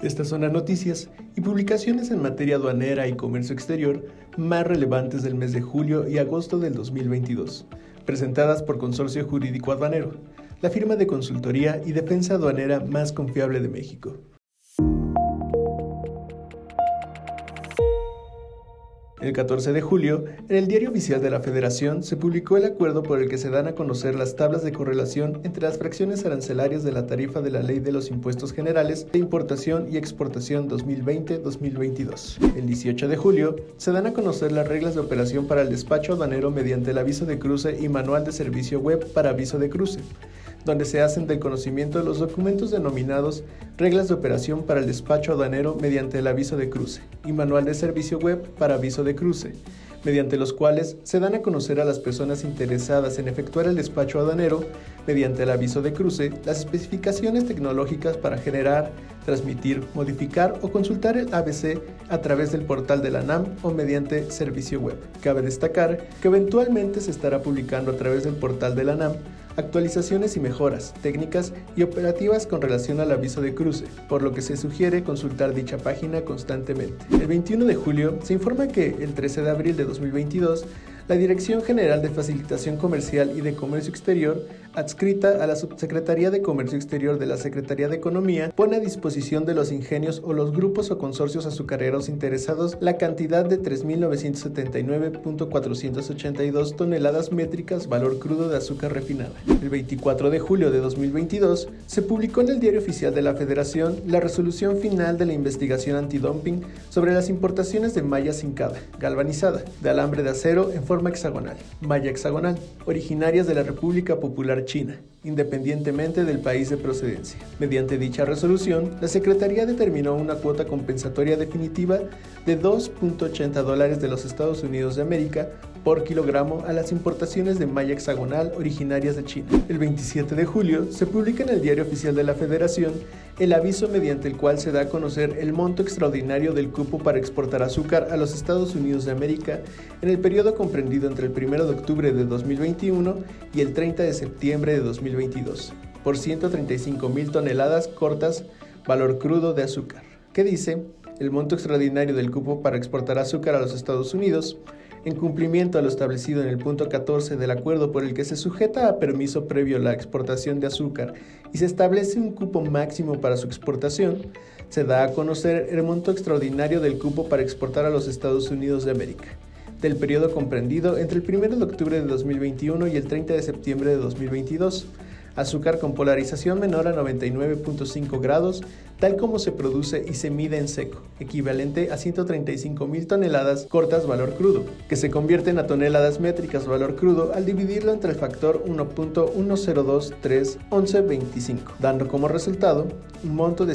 Estas son las noticias y publicaciones en materia aduanera y comercio exterior más relevantes del mes de julio y agosto del 2022, presentadas por Consorcio Jurídico Aduanero, la firma de consultoría y defensa aduanera más confiable de México. El 14 de julio, en el Diario Oficial de la Federación, se publicó el acuerdo por el que se dan a conocer las tablas de correlación entre las fracciones arancelarias de la tarifa de la Ley de los Impuestos Generales de Importación y Exportación 2020-2022. El 18 de julio, se dan a conocer las reglas de operación para el despacho aduanero mediante el aviso de cruce y manual de servicio web para aviso de cruce, donde se hacen del conocimiento de los documentos denominados Reglas de Operación para el Despacho Aduanero mediante el aviso de cruce y Manual de Servicio Web para aviso de cruce, mediante los cuales se dan a conocer a las personas interesadas en efectuar el despacho aduanero mediante el aviso de cruce las especificaciones tecnológicas para generar, transmitir, modificar o consultar el ABC a través del portal de la ANAM o mediante servicio web. Cabe destacar que eventualmente se estará publicando a través del portal de la ANAM actualizaciones y mejoras técnicas y operativas con relación al aviso de cruce, por lo que se sugiere consultar dicha página constantemente. El 21 de julio se informa que el 13 de abril de 2022, la Dirección General de Facilitación Comercial y de Comercio Exterior, adscrita a la Subsecretaría de Comercio Exterior de la Secretaría de Economía, pone a disposición de los ingenios o los grupos o consorcios azucareros interesados la cantidad de 3.979.482 toneladas métricas valor crudo de azúcar refinada. El 24 de julio de 2022 se publicó en el Diario Oficial de la Federación la resolución final de la investigación antidumping sobre las importaciones de malla cincada, galvanizada, de alambre de acero en forma hexagonal, malla hexagonal, originarias de la República Popular China, independientemente del país de procedencia. Mediante dicha resolución, la Secretaría determinó una cuota compensatoria definitiva de $2.80 de los Estados Unidos de América por kilogramo a las importaciones de malla hexagonal originarias de China. El 27 de julio se publica en el Diario Oficial de la Federación el aviso mediante el cual se da a conocer el monto extraordinario del cupo para exportar azúcar a los Estados Unidos de América en el periodo comprendido entre el 1 de octubre de 2021 y el 30 de septiembre de 2022, por 135,000 toneladas cortas valor crudo de azúcar. ¿Qué dice? El monto extraordinario del cupo para exportar azúcar a los Estados Unidos, en cumplimiento a lo establecido en el punto 14 del acuerdo por el que se sujeta a permiso previo la exportación de azúcar y se establece un cupo máximo para su exportación, se da a conocer el monto extraordinario del cupo para exportar a los Estados Unidos de América, del periodo comprendido entre el 1 de octubre de 2021 y el 30 de septiembre de 2022, azúcar con polarización menor a 99.5 grados, tal como se produce y se mide en seco, equivalente a 135,000 toneladas cortas valor crudo, que se convierten a toneladas métricas valor crudo al dividirlo entre el factor 1.10231125, dando como resultado un monto de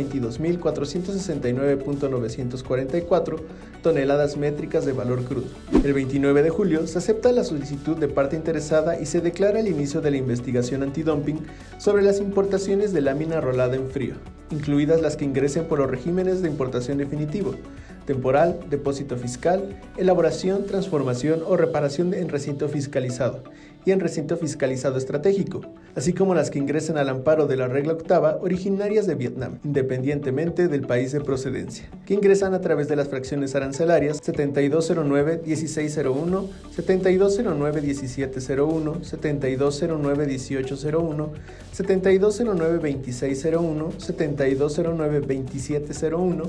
122.469.944 toneladas métricas de valor crudo. El 29 de julio se acepta la solicitud de parte interesada y se declara el inicio de la investigación antidumping sobre las importaciones de lámina rolada en frío, incluidas las que ingresen por los regímenes de importación definitivo, temporal, depósito fiscal, elaboración, transformación o reparación en recinto fiscalizado y en recinto fiscalizado estratégico, así como las que ingresen al amparo de la regla octava originarias de Vietnam, independientemente del país de procedencia, que ingresan a través de las fracciones arancelarias 7209-1601, 7209-1701, 7209-1801, 7209-2601, 7209-2701,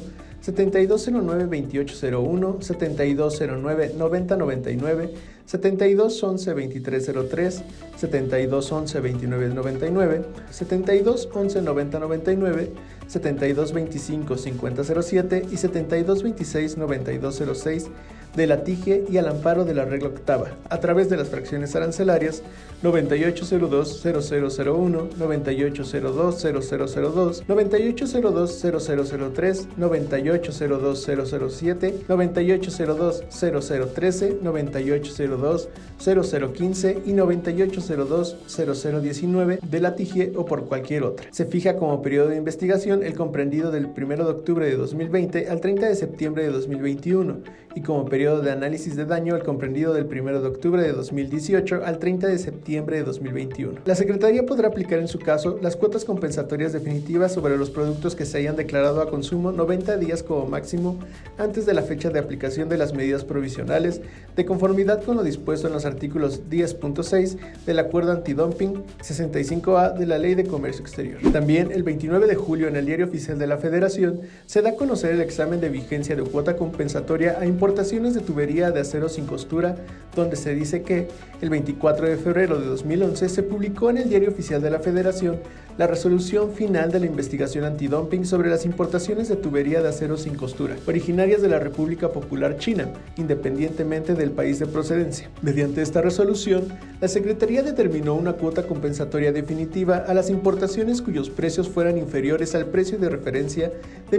7209-2801, 7209-9099, 7211-2303, 7211-2999, 7211-9099, 7225-5007 y 7226-9206 de la TIGE y al amparo de la regla octava, a través de las fracciones arancelarias 9802-0001, 9802-0002, 9802-0003, 9802-0007, 9802-0013, 9802-0015 y 9802-0019 de la TIGE o por cualquier otra. Se fija como periodo de investigación el comprendido del 1 de octubre de 2020 al 30 de septiembre de 2021 y como periodo periodo de análisis de daño, el comprendido del 1 de octubre de 2018 al 30 de septiembre de 2021. La Secretaría podrá aplicar en su caso las cuotas compensatorias definitivas sobre los productos que se hayan declarado a consumo 90 días como máximo antes de la fecha de aplicación de las medidas provisionales, de conformidad con lo dispuesto en los artículos 10.6 del Acuerdo Antidumping 65A de la Ley de Comercio Exterior. También, el 29 de julio, en el Diario Oficial de la Federación, se da a conocer el examen de vigencia de cuota compensatoria a importaciones de tubería de acero sin costura, donde se dice que el 24 de febrero de 2011 se publicó en el Diario Oficial de la Federación la resolución final de la investigación antidumping sobre las importaciones de tubería de acero sin costura, originarias de la República Popular China, independientemente del país de procedencia. Mediante esta resolución, la Secretaría determinó una cuota compensatoria definitiva a las importaciones cuyos precios fueran inferiores al precio de referencia de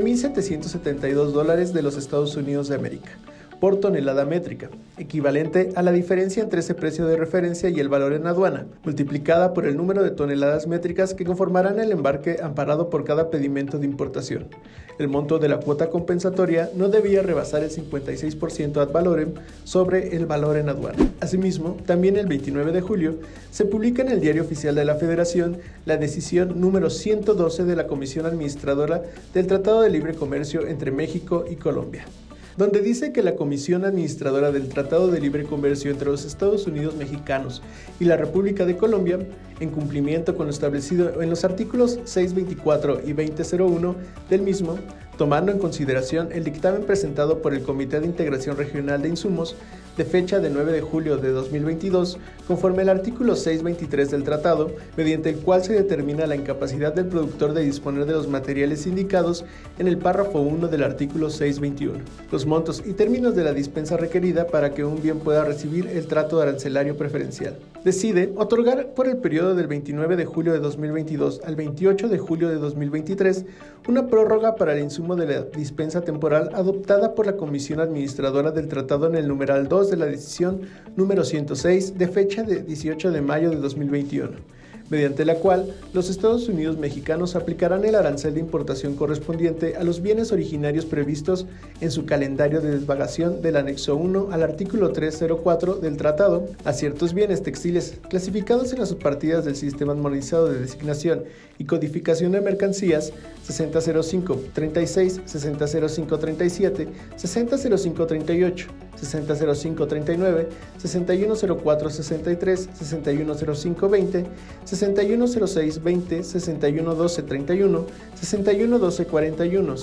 $1,772 de los Estados Unidos de América por tonelada métrica, equivalente a la diferencia entre ese precio de referencia y el valor en aduana, multiplicada por el número de toneladas métricas que conformarán el embarque amparado por cada pedimento de importación. El monto de la cuota compensatoria no debía rebasar el 56% ad valorem sobre el valor en aduana. Asimismo, también el 29 de julio, se publica en el Diario Oficial de la Federación la decisión número 112 de la Comisión Administradora del Tratado de Libre Comercio entre México y Colombia, donde dice que la Comisión Administradora del Tratado de Libre Comercio entre los Estados Unidos mexicanos y la República de Colombia, en cumplimiento con lo establecido en los artículos 624 y 2001 del mismo, tomando en consideración el dictamen presentado por el Comité de Integración Regional de Insumos, de fecha de 9 de julio de 2022, conforme al artículo 623 del tratado, mediante el cual se determina la incapacidad del productor de disponer de los materiales indicados en el párrafo 1 del artículo 621, los montos y términos de la dispensa requerida para que un bien pueda recibir el trato arancelario preferencial. Decide otorgar por el periodo del 29 de julio de 2022 al 28 de julio de 2023 una prórroga para el insumo de la dispensa temporal adoptada por la Comisión Administradora del Tratado en el numeral 2 de la decisión número 106 de fecha de 18 de mayo de 2021, mediante la cual los Estados Unidos mexicanos aplicarán el arancel de importación correspondiente a los bienes originarios previstos en su calendario de divagación del anexo 1 al artículo 304 del tratado, a ciertos bienes textiles clasificados en las subpartidas del Sistema Armonizado de Designación y Codificación de Mercancías 6005-36, 6005-37, 6005-38, 6005-39, 6104-63, 6105-20, 6106-20, 6112-31, 6112-41,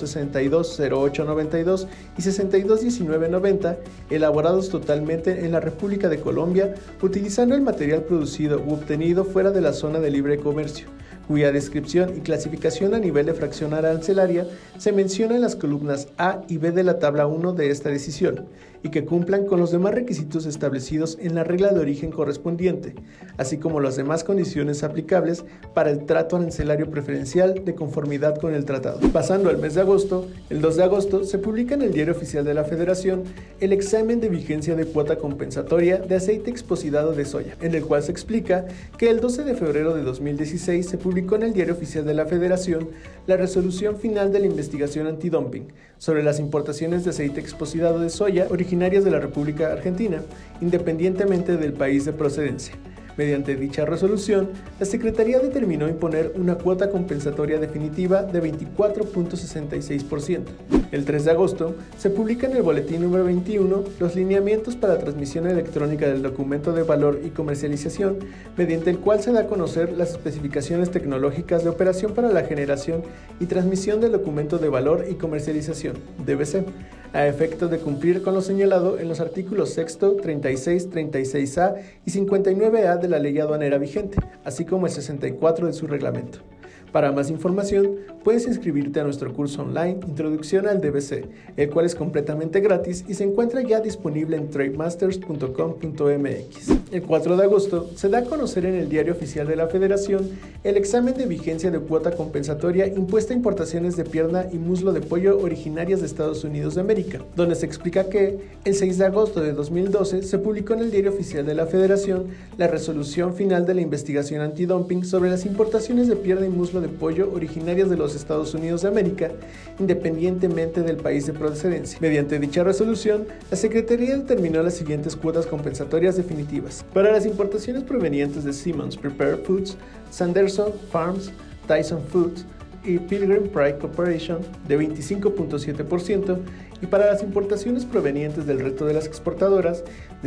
6208-92 y 6219-90, elaborados totalmente en la República de Colombia, utilizando el material producido u obtenido fuera de la zona de libre comercio, cuya descripción y clasificación a nivel de fracción arancelaria se menciona en las columnas A y B de la tabla 1 de esta decisión, y que cumplan con los demás requisitos establecidos en la regla de origen correspondiente, así como las demás condiciones aplicables para el trato arancelario preferencial de conformidad con el tratado. Pasando al mes de agosto, el 2 de agosto se publica en el Diario Oficial de la Federación el examen de vigencia de cuota compensatoria de aceite exposidado de soya, en el cual se explica que el 12 de febrero de 2016 se publicó en el Diario Oficial de la Federación la resolución final de la investigación antidumping sobre las importaciones de aceite exposidado de soya originarias de la República Argentina, independientemente del país de procedencia. Mediante dicha resolución, la Secretaría determinó imponer una cuota compensatoria definitiva de 24.66%. El 3 de agosto, se publica en el Boletín número 21 los lineamientos para la transmisión electrónica del documento de valor y comercialización, mediante el cual se da a conocer las especificaciones tecnológicas de operación para la generación y transmisión del documento de valor y comercialización, DBC, a efectos de cumplir con lo señalado en los artículos 6, 36, 36A y 59A de la ley aduanera vigente, así como el 64 de su reglamento. Para más información, puedes inscribirte a nuestro curso online Introducción al DBC, el cual es completamente gratis y se encuentra ya disponible en trademasters.com.mx. El 4 de agosto se da a conocer en el Diario Oficial de la Federación el examen de vigencia de cuota compensatoria impuesta a importaciones de pierna y muslo de pollo originarias de Estados Unidos de América, donde se explica que el 6 de agosto de 2012 se publicó en el Diario Oficial de la Federación la resolución final de la investigación antidumping sobre las importaciones de pierna y muslo de pollo originarias de los Estados Unidos de América, independientemente del país de procedencia. Mediante dicha resolución, la Secretaría determinó las siguientes cuotas compensatorias definitivas. Para las importaciones provenientes de Simmons Prepared Foods, Sanderson Farms, Tyson Foods y Pilgrim Pride Corporation de 25.7% y para las importaciones provenientes del resto de las exportadoras de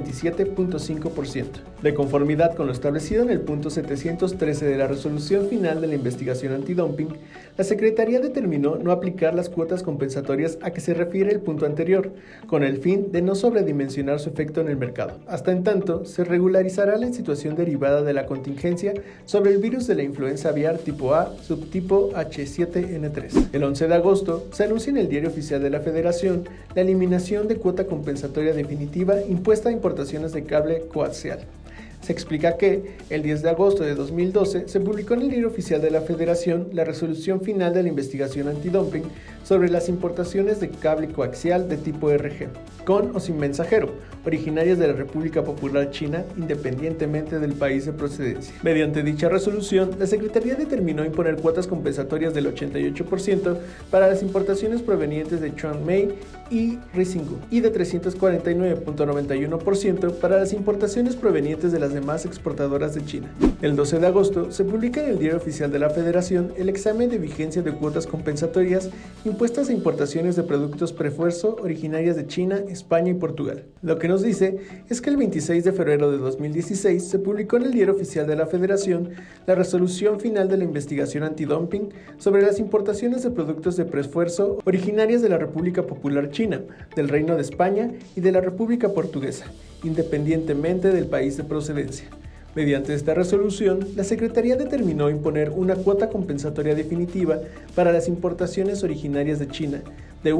127.5%. De conformidad con lo establecido en el punto 713 de la resolución final de la investigación antidumping, la Secretaría determinó no aplicar las cuotas compensatorias a que se refiere el punto anterior, con el fin de no sobredimensionar su efecto en el mercado. Hasta en tanto, se regularizará la situación derivada de la contingencia sobre el virus de la influenza aviar tipo A, subtipo H7N3. El 11 de agosto se anuncia en el Diario Oficial de la Federación la eliminación de cuota compensatoria definitiva impuesta a importaciones de cable coaxial. Se explica que, el 10 de agosto de 2012, se publicó en el Diario Oficial de la Federación la resolución final de la investigación antidumping sobre las importaciones de cable coaxial de tipo RG, con o sin mensajero, originarias de la República Popular China, independientemente del país de procedencia. Mediante dicha resolución, la Secretaría determinó imponer cuotas compensatorias del 88% para las importaciones provenientes de Chuanmei y Risingu, y de 349.91% para las importaciones provenientes de las demás exportadoras de China. El 12 de agosto se publica en el Diario Oficial de la Federación el examen de vigencia de cuotas compensatorias impuestas a importaciones de productos preesfuerzo originarias de China, España y Portugal. Lo que nos dice es que el 26 de febrero de 2016 se publicó en el Diario Oficial de la Federación la resolución final de la investigación antidumping sobre las importaciones de productos de preesfuerzo originarias de la República Popular China, del Reino de España y de la República Portuguesa, independientemente del país de procedencia. Mediante esta resolución, la Secretaría determinó imponer una cuota compensatoria definitiva para las importaciones originarias de China de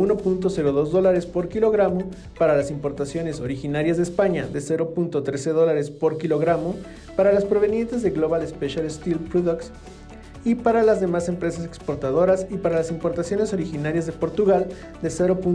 $1.02 por kilogramo, para las importaciones originarias de España de $0.13 por kilogramo, para las provenientes de Global Special Steel Products y para las demás empresas exportadoras y para las importaciones originarias de Portugal de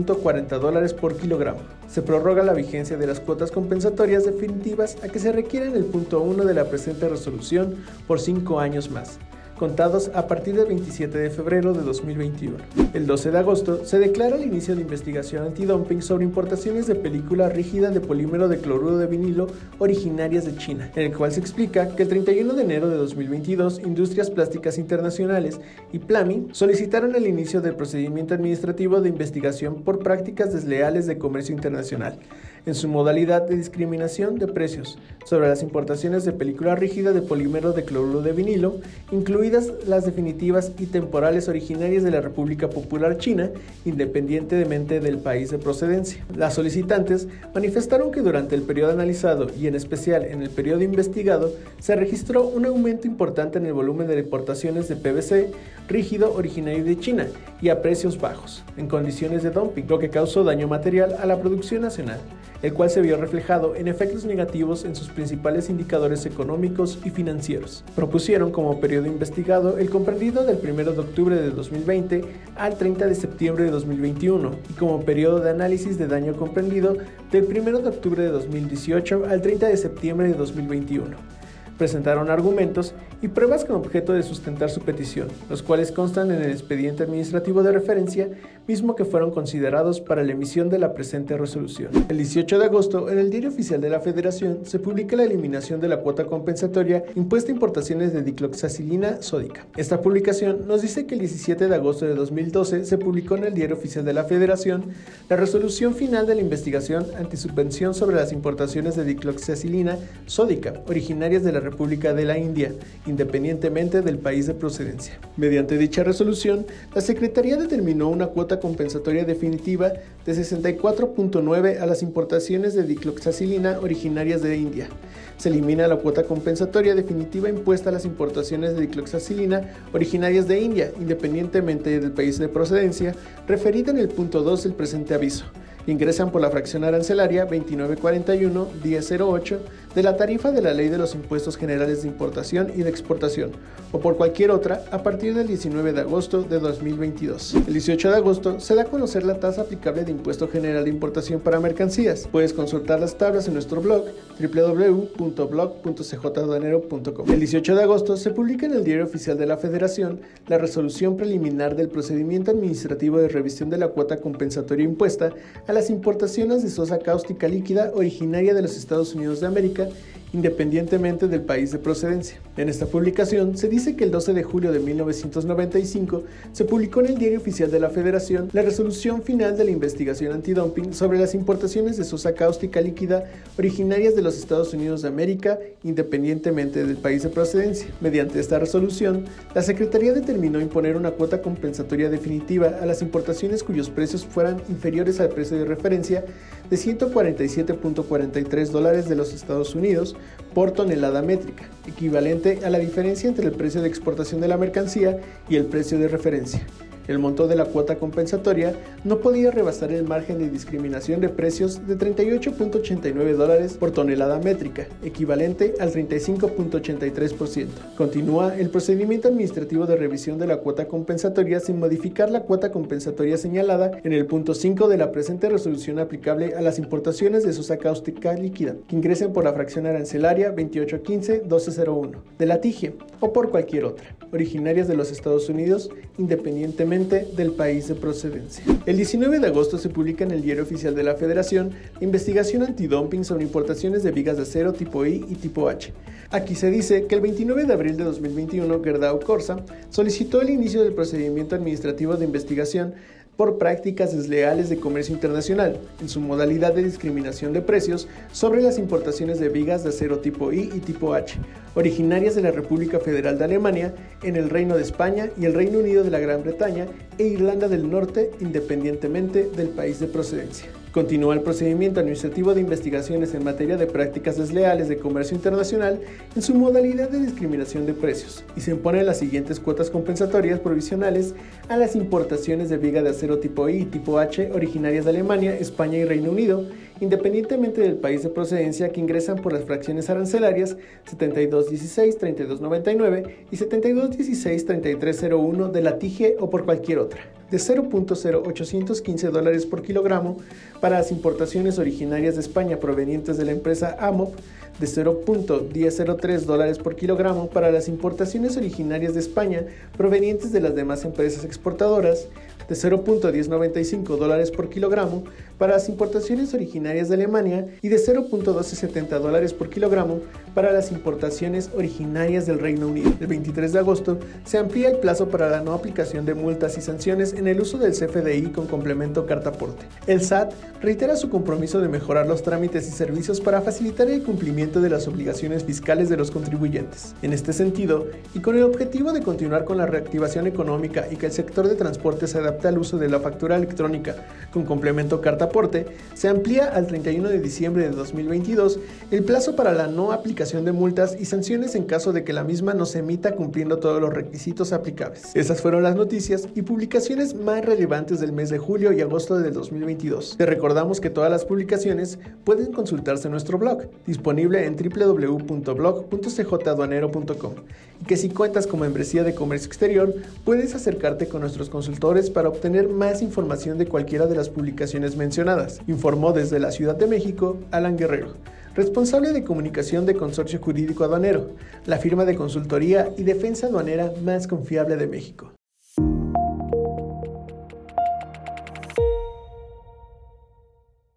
$0.40 por kilogramo. Se prorroga la vigencia de las cuotas compensatorias definitivas a que se requiere en el punto 1 de la presente resolución por 5 años más, contados a partir del 27 de febrero de 2021. El 12 de agosto se declara el inicio de investigación antidumping sobre importaciones de película rígida de polímero de cloruro de vinilo originarias de China, en el cual se explica que el 31 de enero de 2022 Industrias Plásticas Internacionales y PLAMI solicitaron el inicio del procedimiento administrativo de investigación por prácticas desleales de comercio internacional, en su modalidad de discriminación de precios, sobre las importaciones de película rígida de polímero de cloruro de vinilo, incluidas las definitivas y temporales originarias de la República Popular China, independientemente del país de procedencia. Las solicitantes manifestaron que durante el periodo analizado y en especial en el periodo investigado, se registró un aumento importante en el volumen de importaciones de PVC rígido originario de China y a precios bajos, en condiciones de dumping, lo que causó daño material a la producción nacional, el cual se vio reflejado en efectos negativos en sus principales indicadores económicos y financieros. Propusieron como periodo investigado el comprendido del 1 de octubre de 2020 al 30 de septiembre de 2021 y como periodo de análisis de daño comprendido del 1 de octubre de 2018 al 30 de septiembre de 2021. Presentaron argumentos y pruebas con objeto de sustentar su petición, los cuales constan en el expediente administrativo de referencia, mismo que fueron considerados para la emisión de la presente resolución. El 18 de agosto, en el Diario Oficial de la Federación, se publica la eliminación de la cuota compensatoria impuesta a importaciones de dicloxacilina sódica. Esta publicación nos dice que el 17 de agosto de 2012 se publicó en el Diario Oficial de la Federación la resolución final de la investigación antisubvención sobre las importaciones de dicloxacilina sódica, originarias de la República de la India, independientemente del país de procedencia. Mediante dicha resolución, la Secretaría determinó una cuota compensatoria definitiva de 64.9 a las importaciones de dicloxacilina originarias de India. Se elimina la cuota compensatoria definitiva impuesta a las importaciones de dicloxacilina originarias de India, independientemente del país de procedencia, referida en el punto 2 del presente aviso. Ingresan por la fracción arancelaria 2941-1008 de la tarifa de la Ley de los Impuestos Generales de Importación y de Exportación, o por cualquier otra, a partir del 19 de agosto de 2022. El 18 de agosto se da a conocer la tasa aplicable de Impuesto General de Importación para mercancías. Puedes consultar las tablas en nuestro blog www.blog.cjaduanero.com. El 18 de agosto se publica en el Diario Oficial de la Federación la resolución preliminar del procedimiento administrativo de revisión de la cuota compensatoria impuesta a las importaciones de sosa cáustica líquida originaria de los Estados Unidos de América, independientemente del país de procedencia. En esta publicación se dice que el 12 de julio de 1995 se publicó en el Diario Oficial de la Federación la resolución final de la investigación antidumping sobre las importaciones de sosa cáustica líquida originarias de los Estados Unidos de América, independientemente del país de procedencia. Mediante esta resolución, la Secretaría determinó imponer una cuota compensatoria definitiva a las importaciones cuyos precios fueran inferiores al precio de referencia de $147.43 de los Estados Unidos por tonelada métrica, equivalente a la diferencia entre el precio de exportación de la mercancía y el precio de referencia. El monto de la cuota compensatoria no podía rebasar el margen de discriminación de precios de $38.89 por tonelada métrica, equivalente al 35.83%. Continúa el procedimiento administrativo de revisión de la cuota compensatoria sin modificar la cuota compensatoria señalada en el punto 5 de la presente resolución aplicable a las importaciones de sosa cáustica líquida que ingresen por la fracción arancelaria 2815-1201 de la TIGE o por cualquier otra, originarias de los Estados Unidos, independientemente del país de procedencia. El 19 de agosto se publica en el Diario Oficial de la Federación la investigación antidumping sobre importaciones de vigas de acero tipo I y tipo H. Aquí se dice que el 29 de abril de 2021 Gerdau Corsa solicitó el inicio del procedimiento administrativo de investigación por prácticas desleales de comercio internacional, en su modalidad de discriminación de precios sobre las importaciones de vigas de acero tipo I y tipo H, originarias de la República Federal de Alemania, en el Reino de España y el Reino Unido de la Gran Bretaña e Irlanda del Norte, independientemente del país de procedencia. Continúa el procedimiento administrativo de investigaciones en materia de prácticas desleales de comercio internacional en su modalidad de discriminación de precios y se imponen las siguientes cuotas compensatorias provisionales a las importaciones de viga de acero tipo I y tipo H originarias de Alemania, España y Reino Unido, independientemente del país de procedencia, que ingresan por las fracciones arancelarias 7216-3299 y 7216-3301 de la TIGE o por cualquier otra, de $0.0815 por kilogramo para las importaciones originarias de España provenientes de la empresa AMOP, de $0.1003 por kilogramo para las importaciones originarias de España provenientes de las demás empresas exportadoras, de $0.1095 por kilogramo para las importaciones originarias de Alemania y de $0.1270 por kilogramo para las importaciones originarias del Reino Unido. El 23 de agosto se amplía el plazo para la no aplicación de multas y sanciones en el uso del CFDI con complemento carta aporte. El SAT reitera su compromiso de mejorar los trámites y servicios para facilitar el cumplimiento de las obligaciones fiscales de los contribuyentes. En este sentido, y con el objetivo de continuar con la reactivación económica y que el sector de transporte se adapte al uso de la factura electrónica con complemento carta aporte, se amplía al 31 de diciembre de 2022 el plazo para la no aplicación de multas y sanciones en caso de que la misma no se emita cumpliendo todos los requisitos aplicables. Estas fueron las noticias y publicaciones más relevantes del mes de julio y agosto del 2022. Te recordamos que todas las publicaciones pueden consultarse en nuestro blog, disponible en www.blog.cjaduanero.com, y que si cuentas con membresía de comercio exterior, puedes acercarte con nuestros consultores para obtener más información de cualquiera de las publicaciones mencionadas, informó desde la Ciudad de México Alan Guerrero, responsable de comunicación de Consorcio Jurídico Aduanero, la firma de consultoría y defensa aduanera más confiable de México.